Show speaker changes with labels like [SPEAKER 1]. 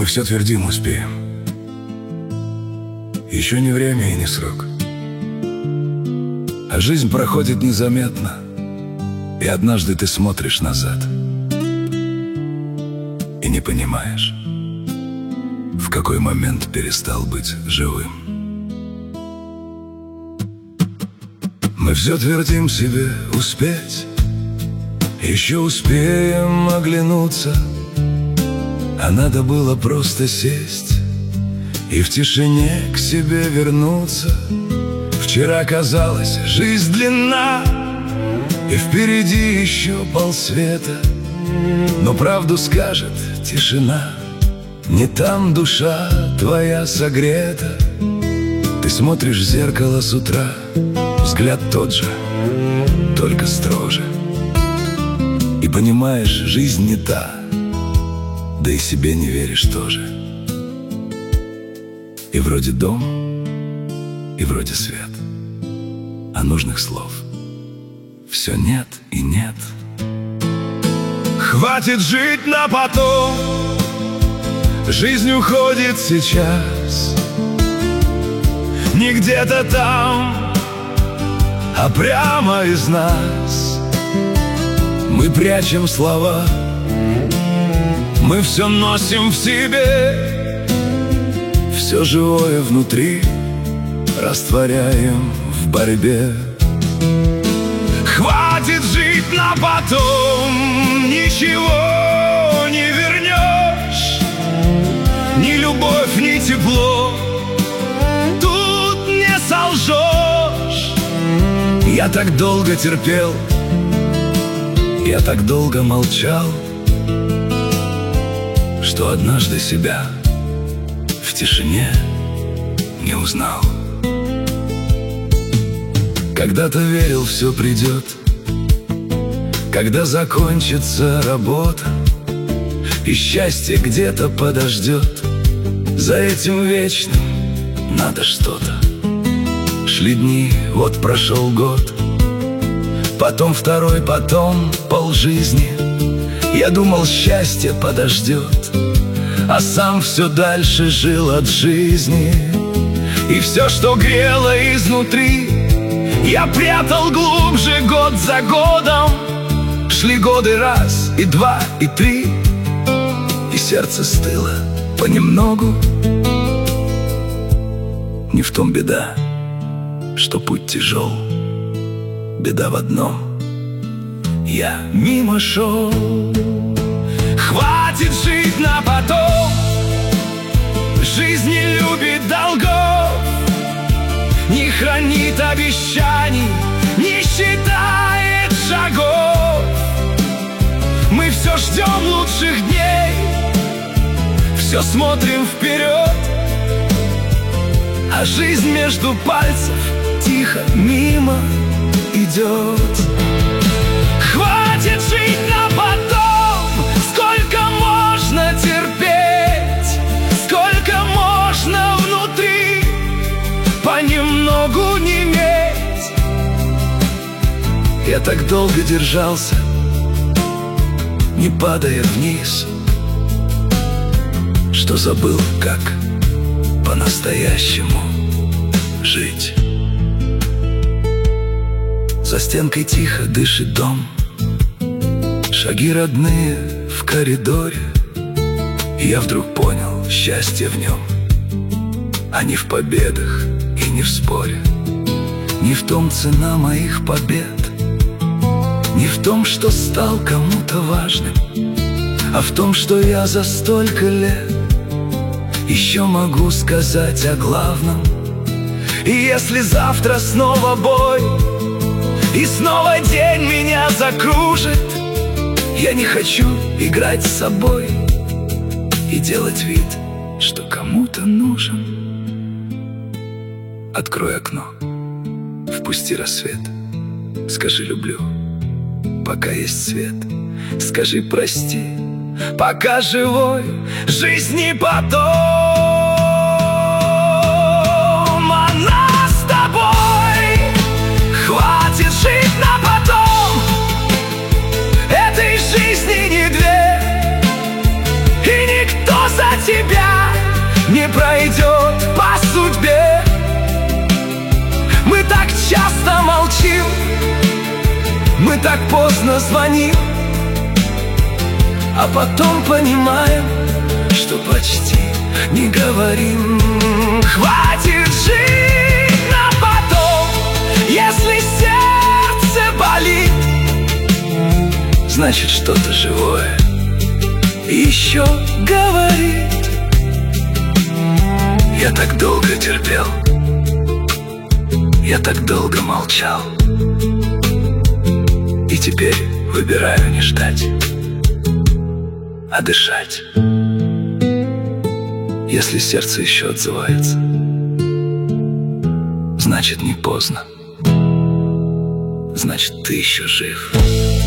[SPEAKER 1] Мы все твердим, успеем. Еще не время и не срок. А жизнь проходит незаметно, и однажды ты смотришь назад и не понимаешь, в какой момент перестал быть живым. Мы все твердим себе успеть, еще успеем оглянуться, а надо было просто сесть и в тишине к себе вернуться. Вчера казалось, жизнь длинна, и впереди еще полсвета, но правду скажет тишина. Не там душа твоя согрета. Ты смотришь в зеркало с утра, взгляд тот же, только строже, и понимаешь, жизнь не та, да и себе не веришь тоже. И вроде дом, и вроде свет, а нужных слов все нет и нет. Хватит жить на потом, жизнь уходит сейчас. Не где-то там, а прямо из нас. Мы прячем слова, мы все носим в себе, все живое внутри растворяем в борьбе. Хватит жить на потом, ничего не вернешь, ни любовь, ни тепло тут не солжешь. Я так долго терпел, я так долго молчал, что однажды себя в тишине не узнал. Когда-то верил, все придет, когда закончится работа, и счастье где-то подождет. За этим вечным надо что-то. Шли дни, вот прошел год, потом второй, потом полжизни. Я думал, счастье подождет, а сам все дальше жил от жизни. И все, что грело изнутри, я прятал глубже год за годом. Шли годы раз, и два, и три, и сердце стыло понемногу. Не в том беда, что путь тяжел, беда в одном — я мимо шел. Хватит жить на потом, жизнь не любит долгов, не хранит обещаний, не считает шагов. Мы все ждем лучших дней, все смотрим вперед, а жизнь между пальцев тихо мимо идет. Хватит жить на потом, сколько можно терпеть, сколько можно внутри понемногу неметь. Я так долго держался, не падая вниз, что забыл, как по-настоящему жить. За стенкой тихо дышит дом, шаги родные в коридоре. И я вдруг понял, счастье в нем, а не в победах и не в споре. Не в том цена моих побед, не в том, что стал кому-то важным, а в том, что я за столько лет еще могу сказать о главном. И если завтра снова бой, и снова день меня закружит, я не хочу играть с собой и делать вид, что кому-то нужен. Открой окно, впусти рассвет, скажи «люблю», пока есть свет. Скажи «прости», пока живой, жизни потом. Она с тобой, хватит жить на потом. Этой жизни не две, и никто за тебя так поздно звоним, а потом понимаем, что почти не говорим. Хватит жить на потом, если сердце болит, значит, что-то живое еще говорит. Я так долго терпел, я так долго молчал, и теперь выбираю не ждать, а дышать. Если сердце еще отзывается, значит, не поздно, значит, ты еще жив.